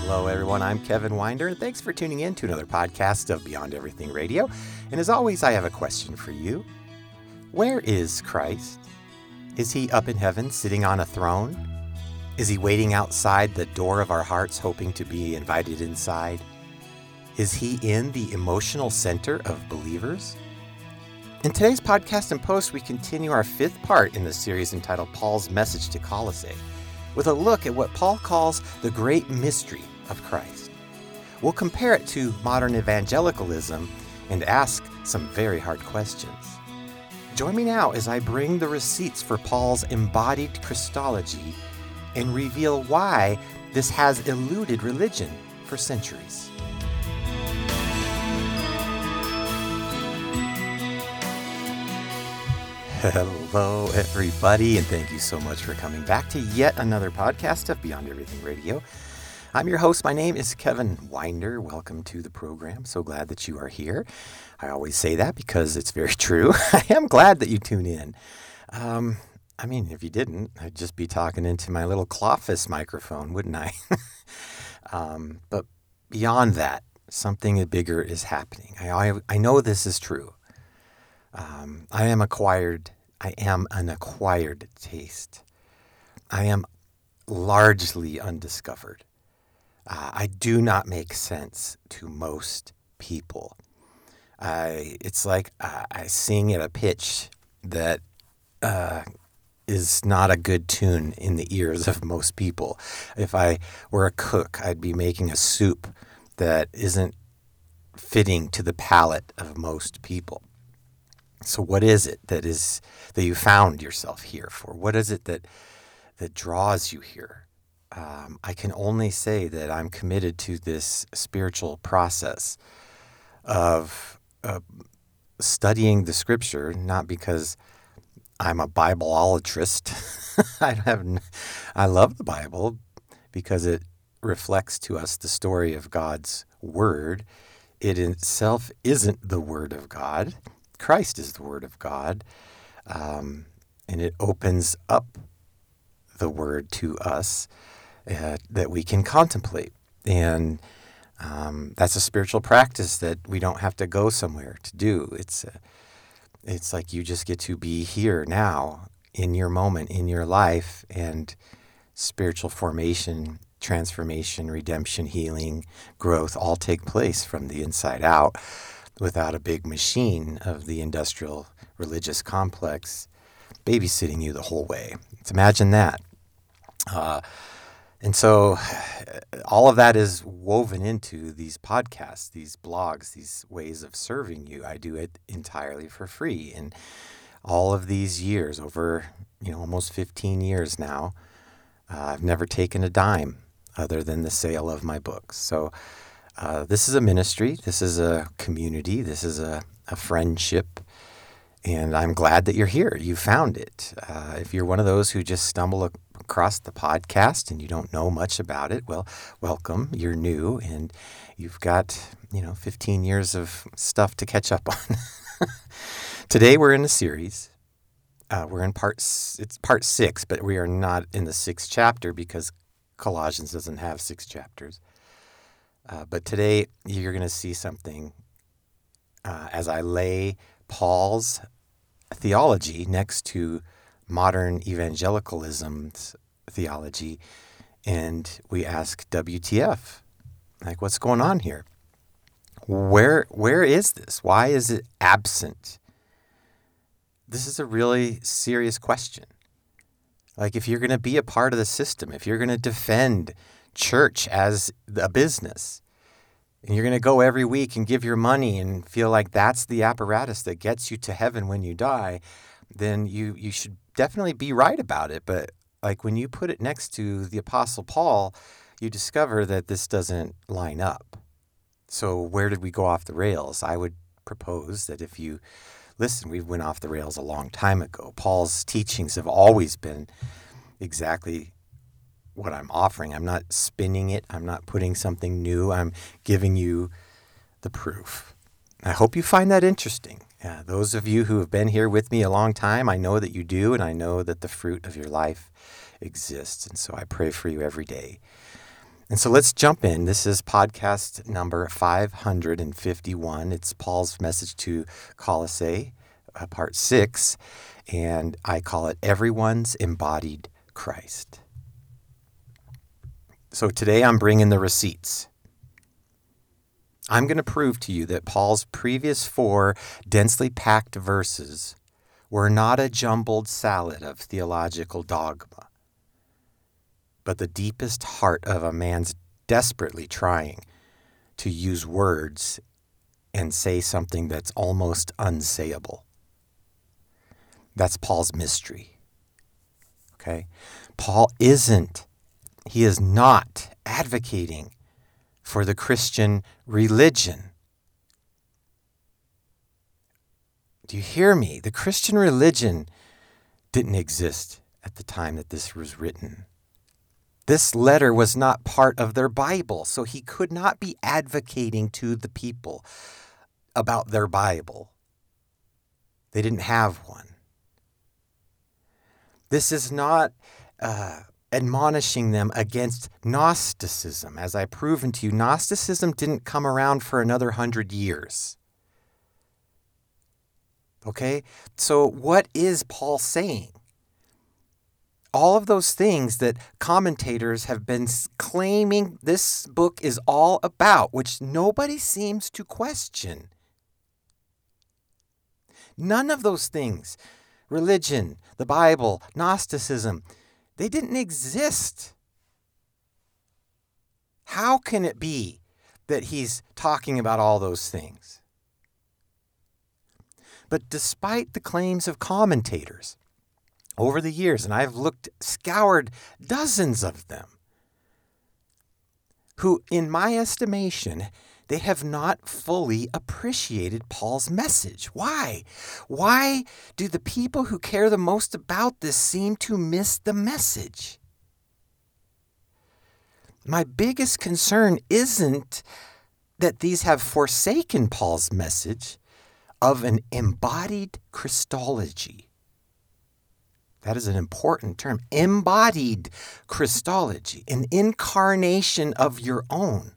Hello, everyone. I'm Kevin Winder, and thanks for tuning in to another podcast of Beyond Everything Radio. And as always, I have a question for you. Where is Christ? Is he up in heaven, sitting on a throne? Is he waiting outside the door of our hearts, hoping to be invited inside? Is he in the emotional center of believers? In today's podcast and post, we continue our fifth part in the series entitled Paul's Message to Colossae, with a look at what Paul calls the great mystery of Christ. We'll compare it to modern evangelicalism and ask some very hard questions. Join me now as I bring the receipts for Paul's embodied Christology and reveal why this has eluded religion for centuries. Hello, everybody, and thank you so much for coming back to yet another podcast of Beyond Everything Radio. I'm your host. My name is Kevin Winder. Welcome to the program. So glad that you are here. I always say that because it's very true. I am glad that you tune in. If you didn't, I'd just be talking into my little Clawfist microphone, wouldn't I? But beyond that, something bigger is happening. I know this is true. I am an acquired taste. I am largely undiscovered. I do not make sense to most people. It's like I sing at a pitch that is not a good tune in the ears of most people. If I were a cook, I'd be making a soup that isn't fitting to the palate of most people. So what is it that you found yourself here for? What is it that draws you here? I can only say that I'm committed to this spiritual process of studying the Scripture, not because I'm a Bibleolatrist. I love the Bible because it reflects to us the story of God's Word. It in itself isn't the Word of God. Christ is the Word of God, and it opens up the Word to us that we can contemplate. And that's a spiritual practice that we don't have to go somewhere to do. It's like you just get to be here now, in your moment, in your life, and spiritual formation, transformation, redemption, healing, growth all take place from the inside out, without a big machine of the industrial religious complex babysitting you the whole way. Let's imagine that. And so all of that is woven into these podcasts, these blogs, these ways of serving you. I do it entirely for free. And all of these years, over almost 15 years now, I've never taken a dime other than the sale of my books. So this is a ministry, this is a community, this is a friendship, and I'm glad that you're here. You found it. If you're one of those who just stumble across the podcast and you don't know much about it, well, welcome. You're new, and you've got 15 years of stuff to catch up on. Today we're in a series. We're in part 6, but we are not in the 6th chapter because Colossians doesn't have 6 chapters. But today you're going to see something as I lay Paul's theology next to modern evangelicalism's theology, and we ask WTF? Like, what's going on here? Where is this? Why is it absent? This is a really serious question. Like, if you're going to be a part of the system, if you're going to defend church as a business, and you're going to go every week and give your money and feel like that's the apparatus that gets you to heaven when you die, then you should definitely be right about it. But like when you put it next to the Apostle Paul, you discover that this doesn't line up. So where did we go off the rails? I would propose that if you listen, we went off the rails a long time ago. Paul's teachings have always been exactly what I'm offering. I'm not spinning it. I'm not putting something new. I'm giving you the proof. I hope you find that interesting. Those of you who have been here with me a long time, I know that you do, and I know that the fruit of your life exists. And so I pray for you every day. And so let's jump in. This is podcast number 551. It's Paul's message to Colossae, part 6, and I call it Everyone's Embodied Christ. So today I'm bringing the receipts. I'm going to prove to you that Paul's previous 4 densely packed verses were not a jumbled salad of theological dogma, but the deepest heart of a man's desperately trying to use words and say something that's almost unsayable. That's Paul's mystery. Okay? Paul is not advocating for the Christian religion. Do you hear me? The Christian religion didn't exist at the time that this was written. This letter was not part of their Bible, so he could not be advocating to the people about their Bible. They didn't have one. This is not admonishing them against Gnosticism. As I've proven to you, Gnosticism didn't come around for another 100 years. Okay? So what is Paul saying? All of those things that commentators have been claiming this book is all about, which nobody seems to question. None of those things, religion, the Bible, Gnosticism, they didn't exist. How can it be that he's talking about all those things? But despite the claims of commentators, over the years, and I've scoured dozens of them, who, in my estimation, they have not fully appreciated Paul's message. Why? Why do the people who care the most about this seem to miss the message? My biggest concern isn't that these have forsaken Paul's message of an embodied Christology. That is an important term. Embodied Christology, an incarnation of your own.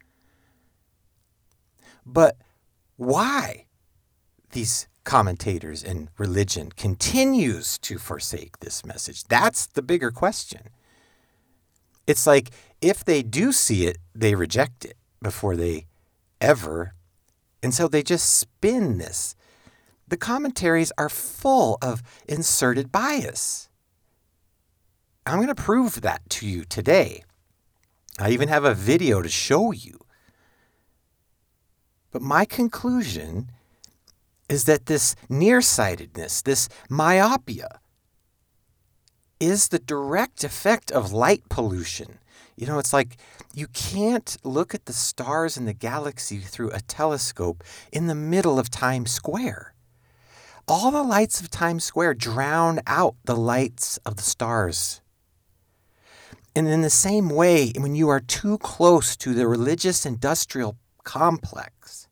But why these commentators in religion continues to forsake this message? That's the bigger question. It's like if they do see it, they reject it before they ever. And so they just spin this. The commentaries are full of inserted bias. I'm going to prove that to you today. I even have a video to show you. But my conclusion is that this nearsightedness, this myopia, is the direct effect of light pollution. You know, it's like you can't look at the stars in the galaxy through a telescope in the middle of Times Square. All the lights of Times Square drown out the lights of the stars. And in the same way, when you are too close to the religious industrial complex,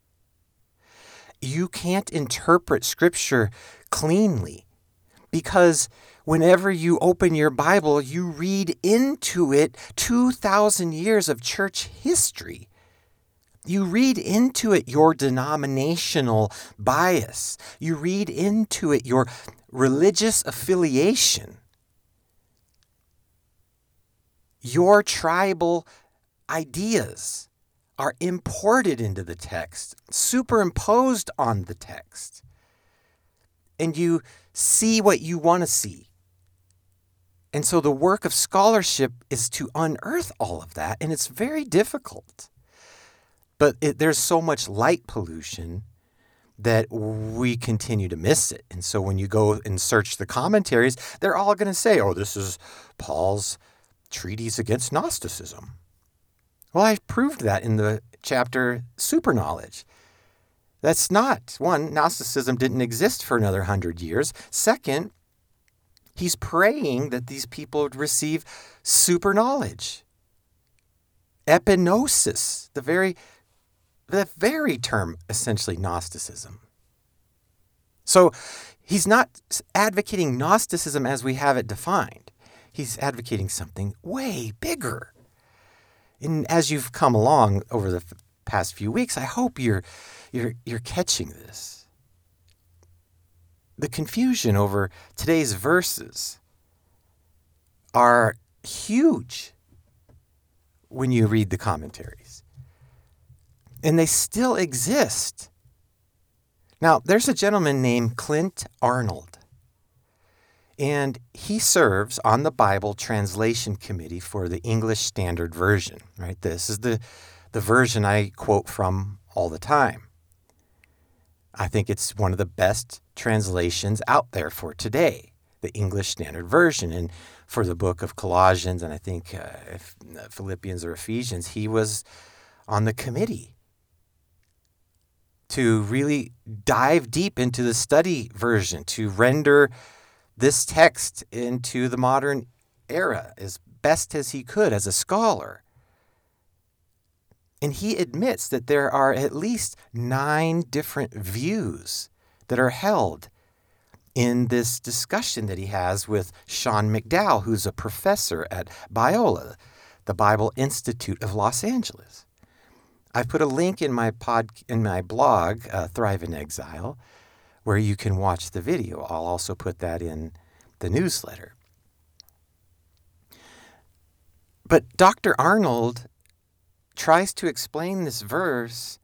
you can't interpret Scripture cleanly, because whenever you open your Bible, you read into it 2,000 years of church history. You read into it your denominational bias. You read into it your religious affiliation, your tribal ideas are imported into the text, superimposed on the text, and you see what you want to see. And so the work of scholarship is to unearth all of that, and it's very difficult. But there's so much light pollution that we continue to miss it. And so when you go and search the commentaries, they're all going to say, oh, this is Paul's treatise against Gnosticism. Well, I proved that in the chapter Superknowledge. That's not. One, Gnosticism didn't exist for another 100 years. Second, he's praying that these people would receive superknowledge. Epignosis, the very term, essentially, Gnosticism. So he's not advocating Gnosticism as we have it defined. He's advocating something way bigger. And as you've come along over the past few weeks, I hope you're catching this. The confusion over today's verses are huge when you read the commentaries. And they still exist. Now, there's a gentleman named Clint Arnold, and he serves on the Bible Translation Committee for the English Standard Version, right? This is the version I quote from all the time. I think it's one of the best translations out there for today, the English Standard Version. And for the book of Colossians, and I think Philippians or Ephesians, he was on the committee to really dive deep into the study version, to render this text into the modern era as best as he could as a scholar. And he admits that there are at least 9 different views that are held in this discussion that he has with Sean McDowell, who's a professor at Biola, the Bible Institute of Los Angeles. I've put a link in my blog, Thrive in Exile, where you can watch the video. I'll also put that in the newsletter. But Dr. Arnold tries to explain this verse,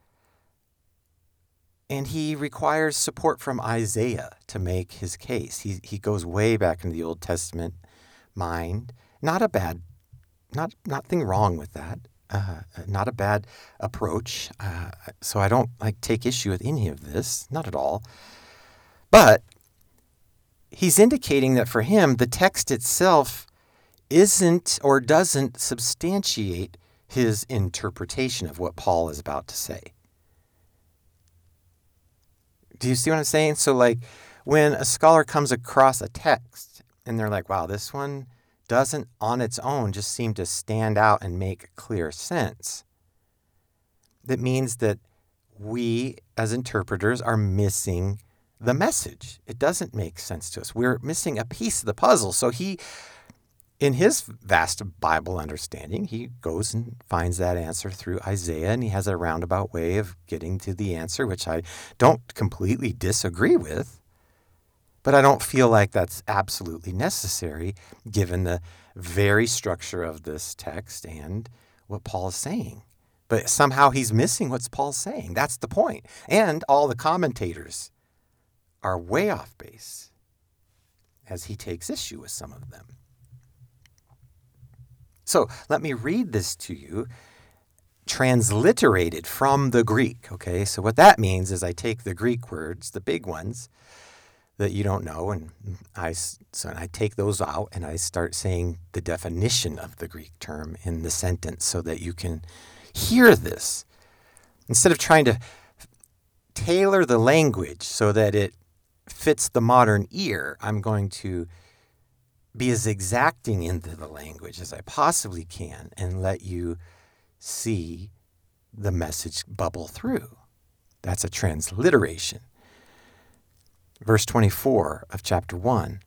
and he requires support from Isaiah to make his case. He goes way back into the Old Testament mind. Nothing wrong with that. Not a bad approach. So I don't take issue with any of this, not at all. But he's indicating that for him, the text itself isn't or doesn't substantiate his interpretation of what Paul is about to say. Do you see what I'm saying? So when a scholar comes across a text and they're like, wow, this one doesn't on its own just seem to stand out and make clear sense, that means that we as interpreters are missing the message. It doesn't make sense to us. We're missing a piece of the puzzle. So he, in his vast Bible understanding, he goes and finds that answer through Isaiah, and he has a roundabout way of getting to the answer, which I don't completely disagree with. But I don't feel like that's absolutely necessary given the very structure of this text and what Paul is saying. But somehow he's missing what Paul's saying. That's the point. And all the commentators are way off base as he takes issue with some of them. So let me read this to you, transliterated from the Greek. Okay, so what that means is I take the Greek words, the big ones, that you don't know, and I take those out and I start saying the definition of the Greek term in the sentence so that you can hear this. Instead of trying to tailor the language so that it fits the modern ear, I'm going to be as exacting into the language as I possibly can and let you see the message bubble through. That's a transliteration. Verse 24 of chapter 1.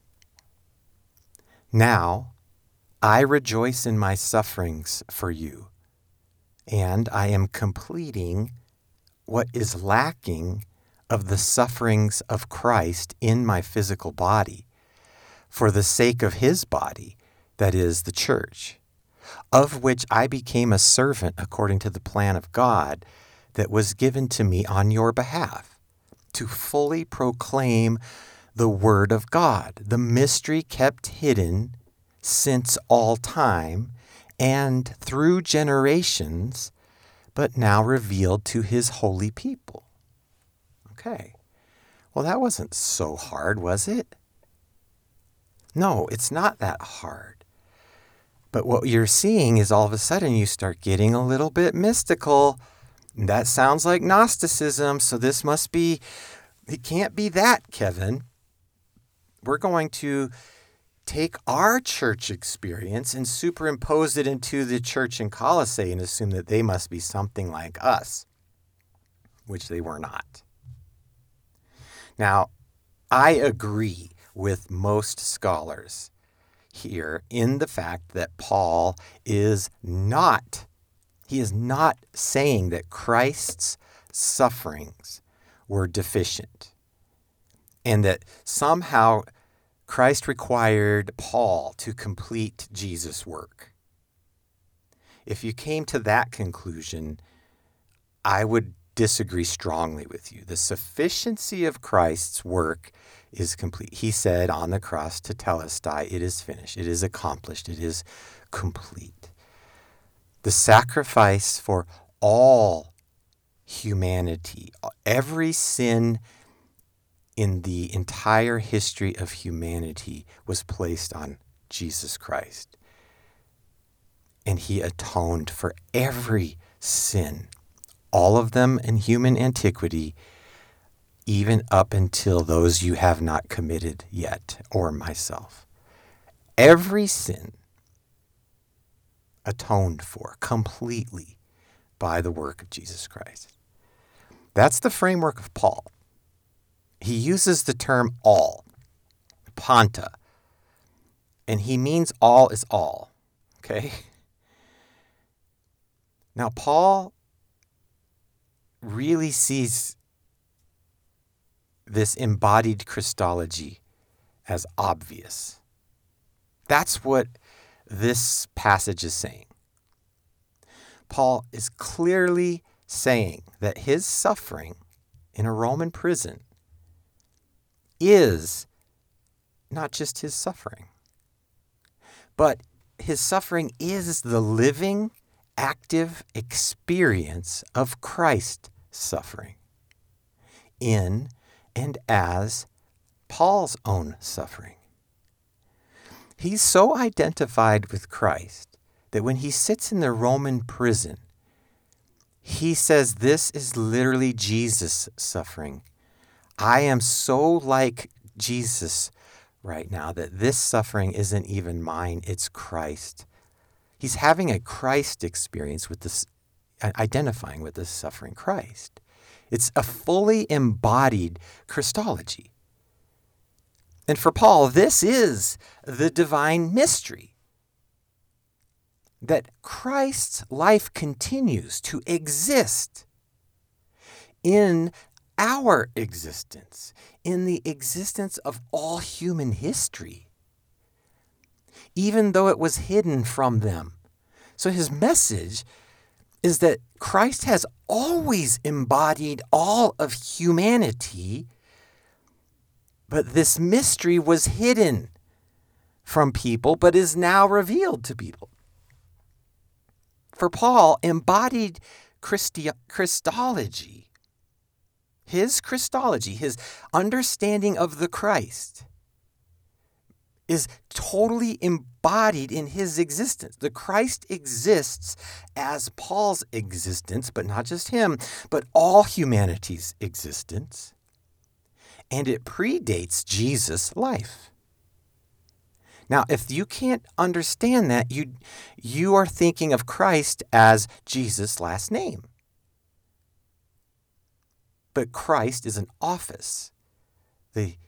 Now I rejoice in my sufferings for you, and I am completing what is lacking of the sufferings of Christ in my physical body, for the sake of his body, that is, the church, of which I became a servant according to the plan of God that was given to me on your behalf, to fully proclaim the word of God, the mystery kept hidden since all time and through generations, but now revealed to his holy people. Okay. Well, that wasn't so hard, was it? No, it's not that hard. But what you're seeing is all of a sudden you start getting a little bit mystical. That sounds like Gnosticism, so this must be, it can't be that, Kevin. We're going to take our church experience and superimpose it into the church in Colossae and assume that they must be something like us, which they were not. Now, I agree with most scholars here in the fact that Paul is not He is not saying that Christ's sufferings were deficient and that somehow Christ required Paul to complete Jesus' work. If you came to that conclusion, I would disagree strongly with you. The sufficiency of Christ's work is complete. He said on the cross to Telestai, it is finished, it is accomplished, it is complete. The sacrifice for all humanity, every sin in the entire history of humanity was placed on Jesus Christ. And he atoned for every sin, all of them in human antiquity, even up until those you have not committed yet, or myself. Every sin atoned for completely by the work of Jesus Christ. That's the framework of Paul. He uses the term all, panta, and he means all is all, okay? Now, Paul really sees this embodied Christology as obvious. That's what this passage is saying. Paul is clearly saying that his suffering in a Roman prison is not just his suffering, but his suffering is the living, active experience of Christ's suffering in and as Paul's own suffering. He's so identified with Christ that when he sits in the Roman prison, he says, this is literally Jesus' suffering. I am so like Jesus right now that this suffering isn't even mine, it's Christ. He's having a Christ experience with this, identifying with this suffering Christ. It's a fully embodied Christology. And for Paul, this is the divine mystery. That Christ's life continues to exist in our existence, in the existence of all human history, even though it was hidden from them. So his message is that Christ has always embodied all of humanity, but this mystery was hidden from people, but is now revealed to people. For Paul, embodied Christology, his Christology, his understanding of the Christ, is totally embodied in his existence. The Christ exists as Paul's existence, but not just him, but all humanity's existence. And it predates Jesus' life. Now, if you can't understand that, you are thinking of Christ as Jesus' last name. But Christ is an office, the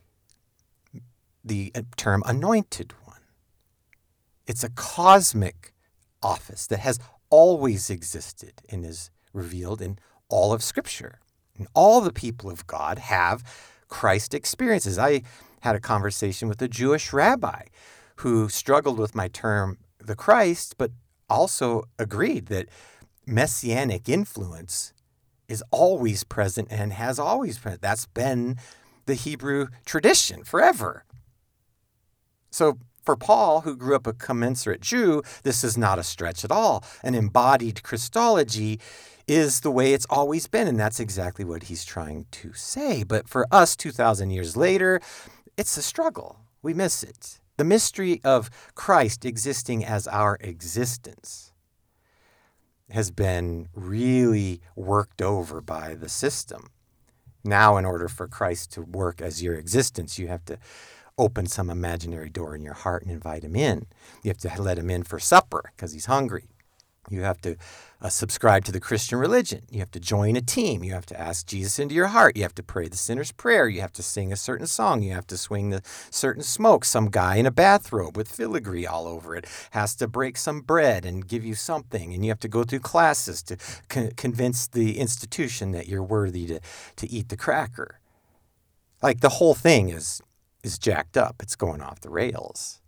term anointed one. It's a cosmic office that has always existed and is revealed in all of Scripture. And all the people of God have Christ experiences. I had a conversation with a Jewish rabbi who struggled with my term, the Christ, but also agreed that messianic influence is always present and has always present. That's been the Hebrew tradition forever. So for Paul, who grew up a commensurate Jew, this is not a stretch at all. An embodied Christology is the way it's always been, and that's exactly what he's trying to say. But for us, 2,000 years later, it's a struggle. We miss it. The mystery of Christ existing as our existence has been really worked over by the system. Now, in order for Christ to work as your existence, you have to open some imaginary door in your heart and invite him in. You have to let him in for supper because he's hungry. You have to subscribe to the Christian religion. You have to join a team. You have to ask Jesus into your heart. You have to pray the sinner's prayer. You have to sing a certain song. You have to swing the certain smoke. Some guy in a bathrobe with filigree all over it has to break some bread and give you something. And you have to go through classes to convince the institution that you're worthy to eat the cracker. Like the whole thing is jacked up. It's going off the rails.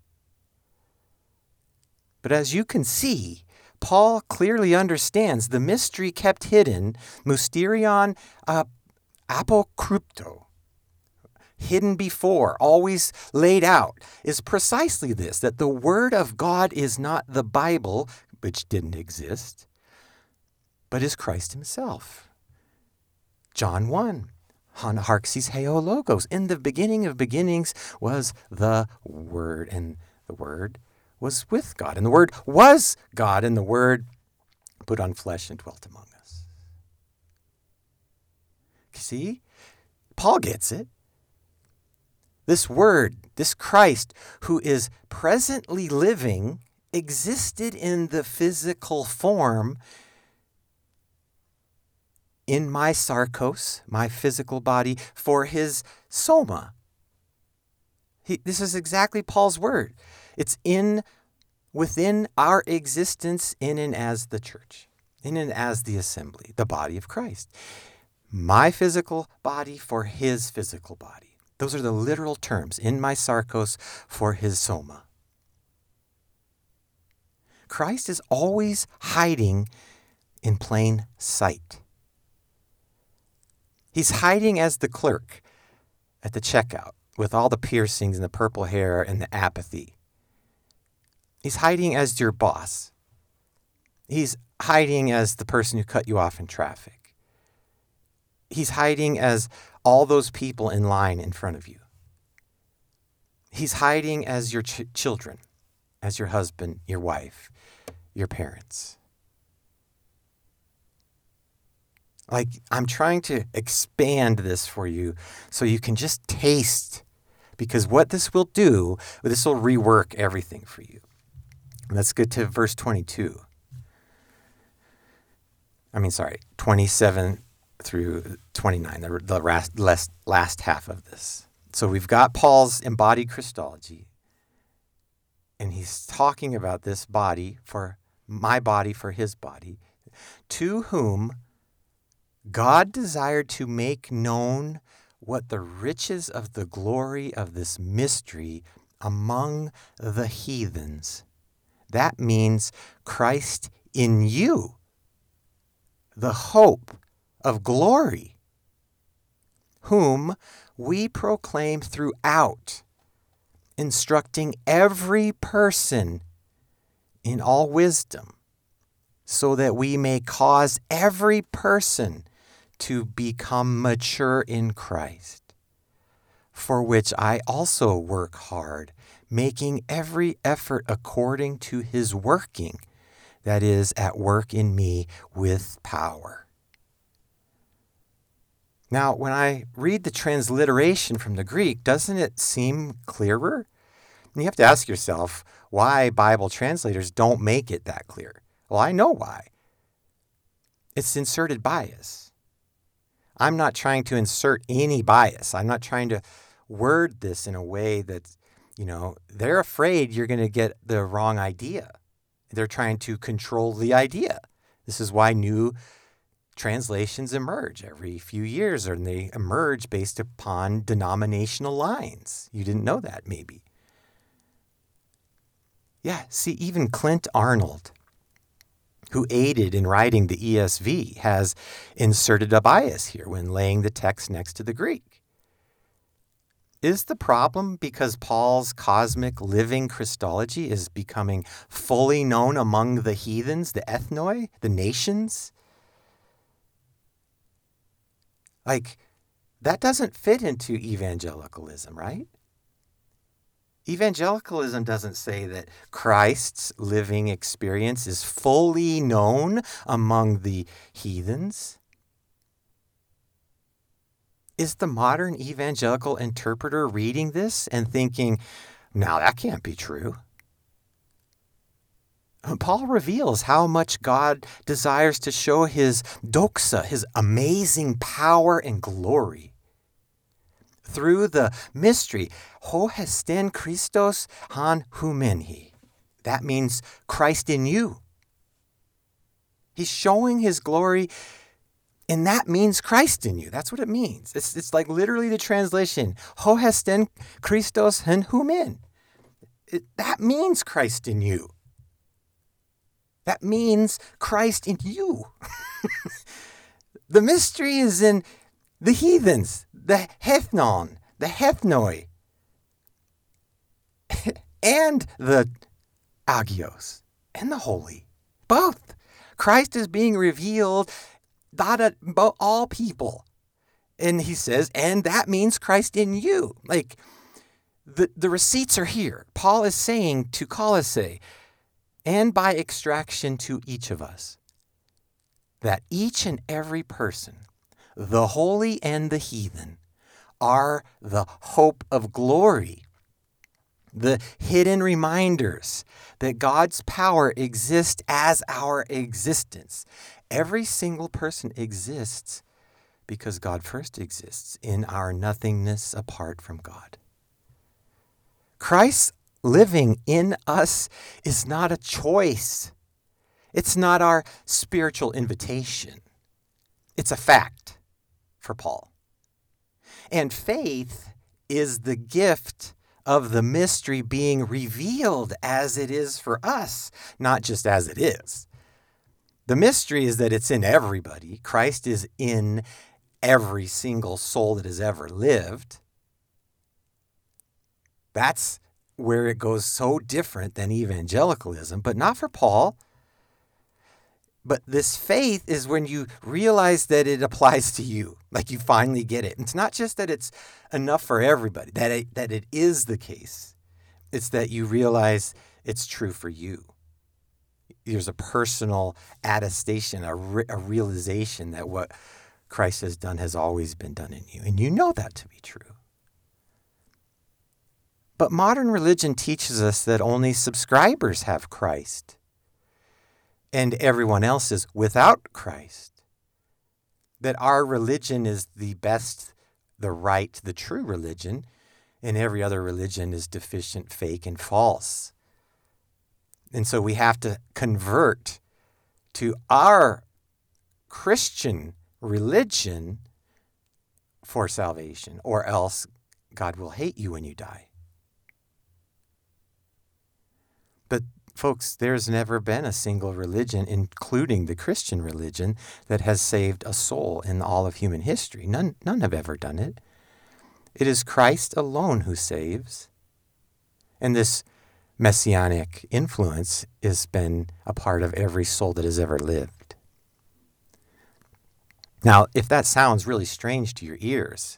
But as you can see, Paul clearly understands the mystery kept hidden, mysterion apokrypto, hidden before, always laid out, is precisely this, that the Word of God is not the Bible, which didn't exist, but is Christ himself. John 1, Hanarxis heo logos. In the beginning of beginnings was the Word, and the Word was with God, and the Word was God, and the Word put on flesh and dwelt among us. See? Paul gets it. This Word, this Christ, who is presently living, existed in the physical form in my sarkos, my physical body, for his soma. This is exactly Paul's word. It's within our existence in and as the church, in and as the assembly, the body of Christ. My physical body for his physical body. Those are the literal terms, in my sarkos for his soma. Christ is always hiding in plain sight. He's hiding as the clerk at the checkout with all the piercings and the purple hair and the apathy. He's hiding as your boss. He's hiding as the person who cut you off in traffic. He's hiding as all those people in line in front of you. He's hiding as your children, as your husband, your wife, your parents. Like, I'm trying to expand this for you so you can just taste, because what this will do, this will rework everything for you. And let's get to verse 27 through 29, the last half of this. So we've got Paul's embodied Christology, and he's talking about this body, for my body, for his body, to whom God desired to make known what the riches of the glory of this mystery among the heathens. That means Christ in you, the hope of glory, whom we proclaim throughout, instructing every person in all wisdom, so that we may cause every person to become mature in Christ, for which I also work hard, making every effort according to his working, that is, at work in me with power. Now, when I read the transliteration from the Greek, doesn't it seem clearer? And you have to ask yourself why Bible translators don't make it that clear. Well, I know why. It's inserted bias. I'm not trying to insert any bias. I'm not trying to word this in a way that, they're afraid you're going to get the wrong idea. They're trying to control the idea. This is why new translations emerge every few years, and they emerge based upon denominational lines. You didn't know that, maybe. Yeah, see, even Clint Arnold, who aided in writing the ESV, has inserted a bias here when laying the text next to the Greek. Is the problem because Paul's cosmic living Christology is becoming fully known among the heathens, the ethnoi, the nations? Like, that doesn't fit into evangelicalism, right? Evangelicalism doesn't say that Christ's living experience is fully known among the heathens. Is the modern evangelical interpreter reading this and thinking, now that can't be true? Paul reveals how much God desires to show his doxa, his amazing power and glory, through the mystery, ho hesten Christos han humenhi. That means Christ in you. He's showing his glory, and that means Christ in you. That's what it means. It's like literally the translation, ho hesten Christos han humen. That means Christ in you. That means Christ in you. The mystery is in the heathens, the hethnon, the hethnoi, and the agios, and the holy. Both. Christ is being revealed about all people. And he says, and that means Christ in you. Like, the receipts are here. Paul is saying to Colossae, and by extraction to each of us, that each and every person, the holy and the heathen, are the hope of glory, the hidden reminders that God's power exists as our existence. Every single person exists because God first exists in our nothingness apart from God. Christ living in us is not a choice. It's not our spiritual invitation. It's a fact for Paul. And faith is the gift of the mystery being revealed as it is for us, not just as it is. The mystery is that it's in everybody. Christ is in every single soul that has ever lived. That's where it goes so different than evangelicalism, but not for Paul. But this faith is when you realize that it applies to you, like you finally get it. It's not just that it's enough for everybody, that it is the case. It's that you realize it's true for you. There's a personal attestation, a realization that what Christ has done has always been done in you. And you know that to be true. But modern religion teaches us that only subscribers have Christ, and everyone else is without Christ. That our religion is the best, the right, the true religion, and every other religion is deficient, fake, and false. And so we have to convert to our Christian religion for salvation, or else God will hate you when you die. But folks, there's never been a single religion, including the Christian religion, that has saved a soul in all of human history. None have ever done it. It is Christ alone who saves. And this messianic influence has been a part of every soul that has ever lived. Now, if that sounds really strange to your ears,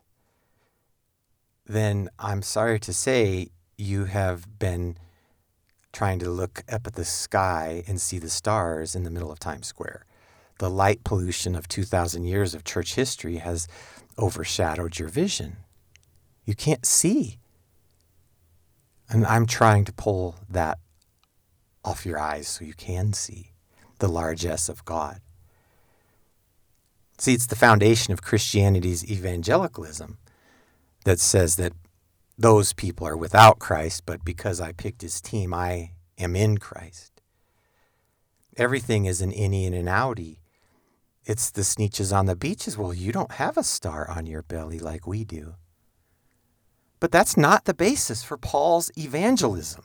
then I'm sorry to say you have been trying to look up at the sky and see the stars in the middle of Times Square. The light pollution of 2,000 years of church history has overshadowed your vision. You can't see. And I'm trying to pull that off your eyes so you can see the largesse of God. See, it's the foundation of Christianity's evangelicalism that says that those people are without Christ, but because I picked his team, I am in Christ. Everything is an innie and an outie. It's the Sneetches on the beaches. Well, you don't have a star on your belly like we do. But that's not the basis for Paul's evangelism.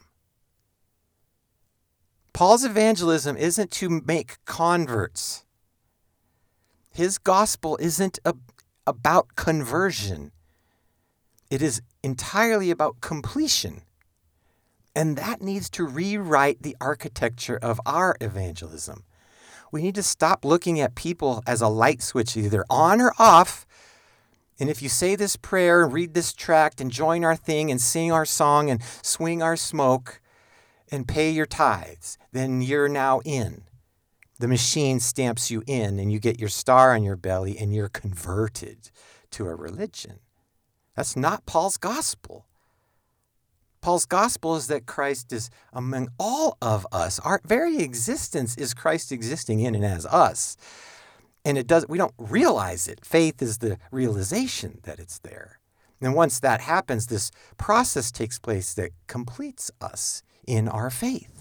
Paul's evangelism isn't to make converts. His gospel isn't about conversion. It is entirely about completion. And that needs to rewrite the architecture of our evangelism. We need to stop looking at people as a light switch, either on or off. And if you say this prayer and read this tract and join our thing and sing our song and swing our smoke and pay your tithes, then you're now in. The machine stamps you in and you get your star on your belly and you're converted to a religion. That's not Paul's gospel. Paul's gospel is that Christ is among all of us. Our very existence is Christ existing in and as us. And we don't realize it. Faith is the realization that it's there. And once that happens, this process takes place that completes us in our faith.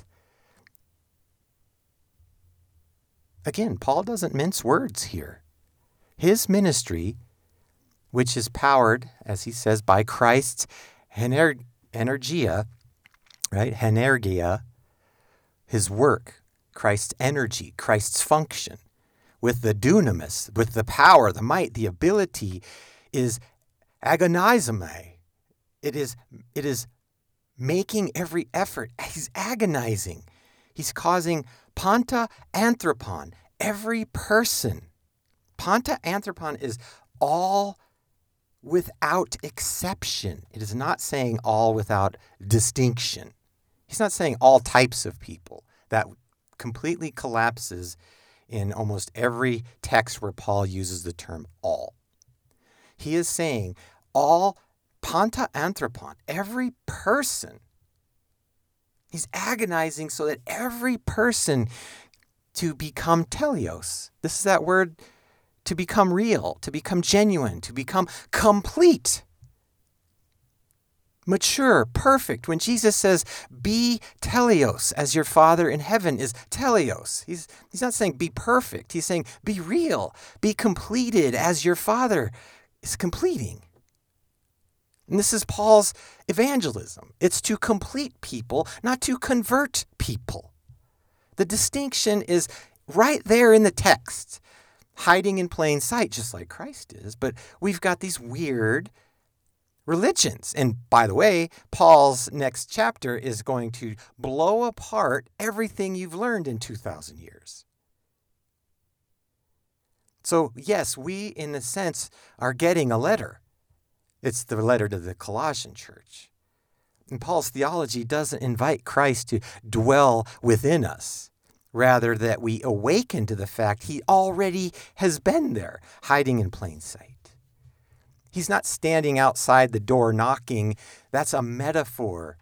Again, Paul doesn't mince words here. His ministry, which is powered, as he says, by Christ's energia, right? Energia, his work, Christ's energy, Christ's function, with the dunamis, with the power, the might, the ability, is agonizomai. It is making every effort. He's agonizing. He's causing panta anthropon, every person. Panta anthropon is all without exception. It is not saying all without distinction. He's not saying all types of people. That completely collapses in almost every text where Paul uses the term all. He is saying all panta anthropon, every person. He's agonizing so that every person to become teleos. This is that word, to become real, to become genuine, to become complete, mature, perfect. When Jesus says, be teleos as your Father in heaven is teleos, he's not saying be perfect. He's saying be real, be completed as your Father is completing. And this is Paul's evangelism. It's to complete people, not to convert people. The distinction is right there in the text, hiding in plain sight, just like Christ is. But we've got these weird religions. And by the way, Paul's next chapter is going to blow apart everything you've learned in 2,000 years. So yes, we, in a sense, are getting a letter. It's the letter to the Colossian church. And Paul's theology doesn't invite Christ to dwell within us. Rather, that we awaken to the fact he already has been there, hiding in plain sight. He's not standing outside the door knocking. That's a metaphor.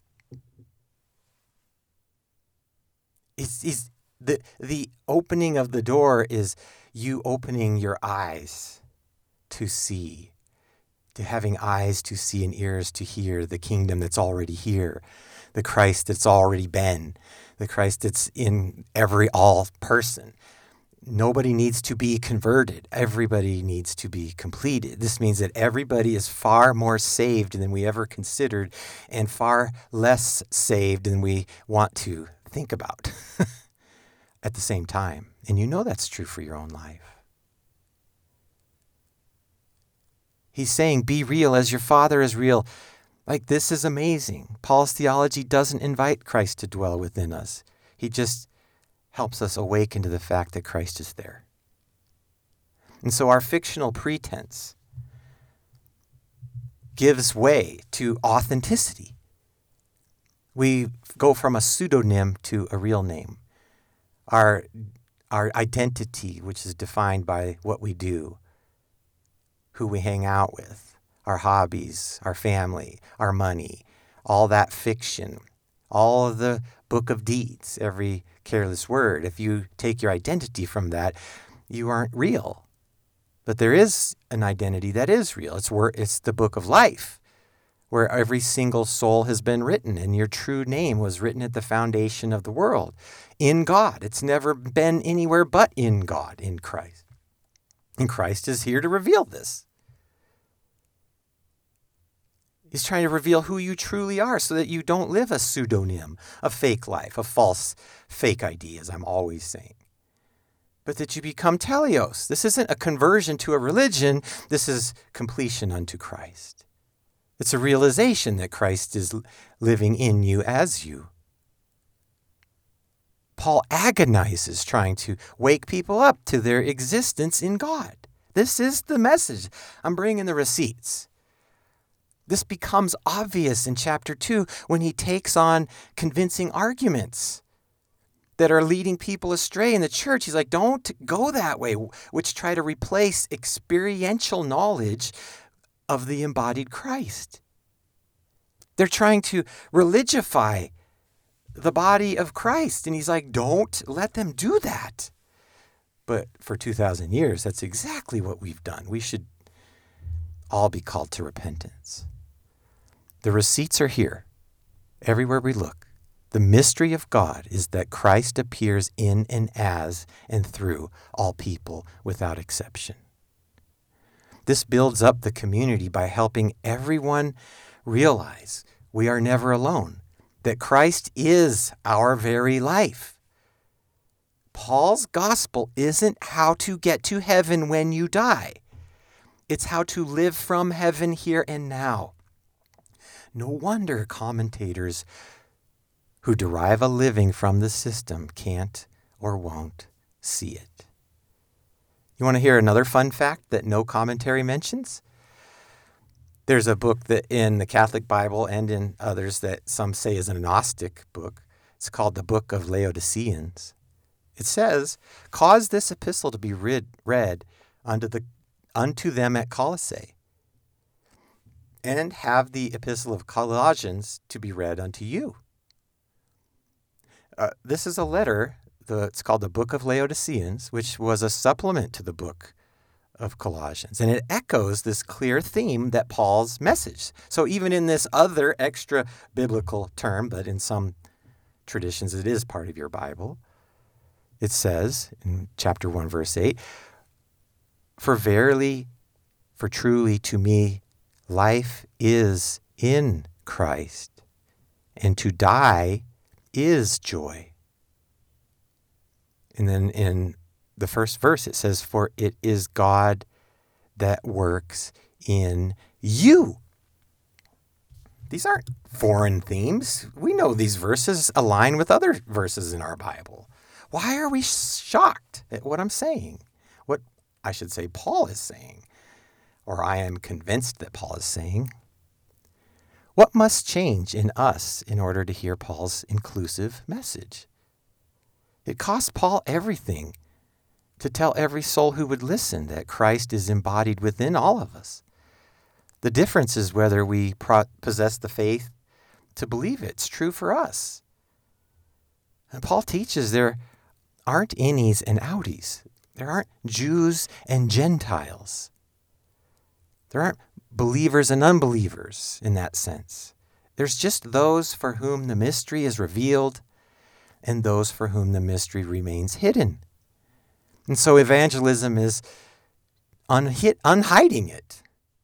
The opening of the door is you opening your eyes to see, to having eyes to see and ears to hear the kingdom that's already here, the Christ that's already been, the Christ that's in all person. Nobody needs to be converted. Everybody needs to be completed. This means that everybody is far more saved than we ever considered and far less saved than we want to think about at the same time. And you know that's true for your own life. He's saying, be real as your Father is real. Like, this is amazing. Paul's theology doesn't invite Christ to dwell within us. He just helps us awaken to the fact that Christ is there. And so our fictional pretense gives way to authenticity. We go from a pseudonym to a real name. Our identity, which is defined by what we do, who we hang out with, our hobbies, our family, our money, all that fiction, all of the book of deeds, every careless word. If you take your identity from that, you aren't real. But there is an identity that is real. It's the book of life, where every single soul has been written, and your true name was written at the foundation of the world, in God. It's never been anywhere but in God, in Christ. And Christ is here to reveal this. He's trying to reveal who you truly are so that you don't live a pseudonym, a fake life, a false, fake ID, as I'm always saying. But that you become teleos. This isn't a conversion to a religion. This is completion unto Christ. It's a realization that Christ is living in you as you. Paul agonizes trying to wake people up to their existence in God. This is the message. I'm bringing the receipts. This becomes obvious in chapter 2 when he takes on convincing arguments that are leading people astray in the church. He's like, don't go that way, which try to replace experiential knowledge of the embodied Christ. They're trying to religify the body of Christ. And he's like, don't let them do that. But for 2,000 years, that's exactly what we've done. We should all be called to repentance. The receipts are here, everywhere we look. The mystery of God is that Christ appears in and as and through all people without exception. This builds up the community by helping everyone realize we are never alone, that Christ is our very life. Paul's gospel isn't how to get to heaven when you die. It's how to live from heaven here and now. No wonder commentators who derive a living from the system can't or won't see it. You want to hear another fun fact that no commentary mentions? There's a book that in the Catholic Bible and in others that some say is a Gnostic book. It's called the Book of Laodiceans. It says, cause this epistle to be read unto them at Colossae, and have the epistle of Colossians to be read unto you. This is a letter, it's called the Book of Laodiceans, which was a supplement to the book of Colossians. And it echoes this clear theme that Paul's message. So even in this other extra biblical term, but in some traditions it is part of your Bible, it says in chapter 1, verse 8, for verily, for truly to me, life is in Christ, and to die is joy. And then in the first verse, it says, for it is God that works in you. These aren't foreign themes. We know these verses align with other verses in our Bible. Why are we shocked at what I'm saying? What I should say Paul is saying, or I am convinced that Paul is saying. What must change in us in order to hear Paul's inclusive message? It cost Paul everything to tell every soul who would listen that Christ is embodied within all of us. The difference is whether we possess the faith to believe it's true for us. And Paul teaches there aren't innies and outies. There aren't Jews and Gentiles. There aren't believers and unbelievers in that sense. There's just those for whom the mystery is revealed and those for whom the mystery remains hidden. And so evangelism is unhiding it.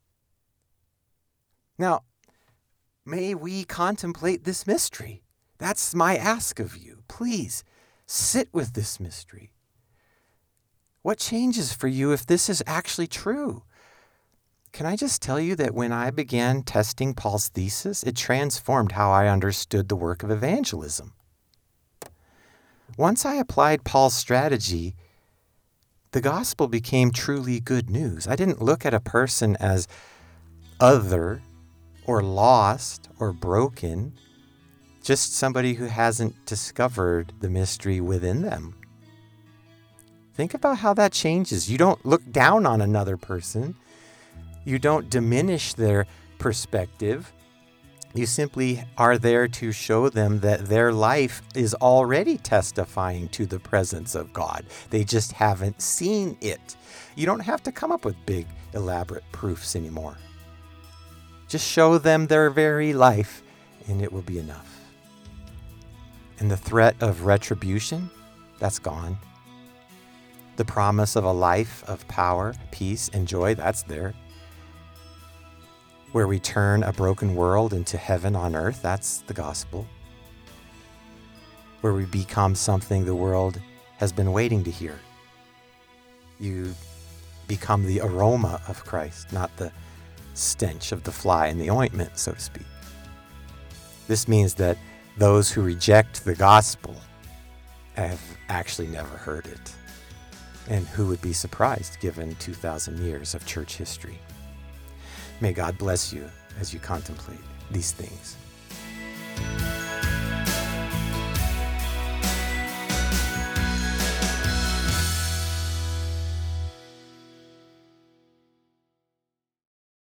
Now, may we contemplate this mystery. That's my ask of you. Please sit with this mystery. What changes for you if this is actually true? Can I just tell you that when I began testing Paul's thesis, it transformed how I understood the work of evangelism. Once I applied Paul's strategy, the gospel became truly good news. I didn't look at a person as other or lost or broken, just somebody who hasn't discovered the mystery within them. Think about how that changes. You don't look down on another person. You don't diminish their perspective. You simply are there to show them that their life is already testifying to the presence of God. They just haven't seen it. You don't have to come up with big, elaborate proofs anymore. Just show them their very life, and it will be enough. And the threat of retribution, that's gone. The promise of a life of power, peace, and joy, that's there. Where we turn a broken world into heaven on earth, that's the gospel. Where we become something the world has been waiting to hear. You become the aroma of Christ, not the stench of the fly in the ointment, so to speak. This means that those who reject the gospel have actually never heard it. And who would be surprised given 2,000 years of church history? May God bless you as you contemplate these things.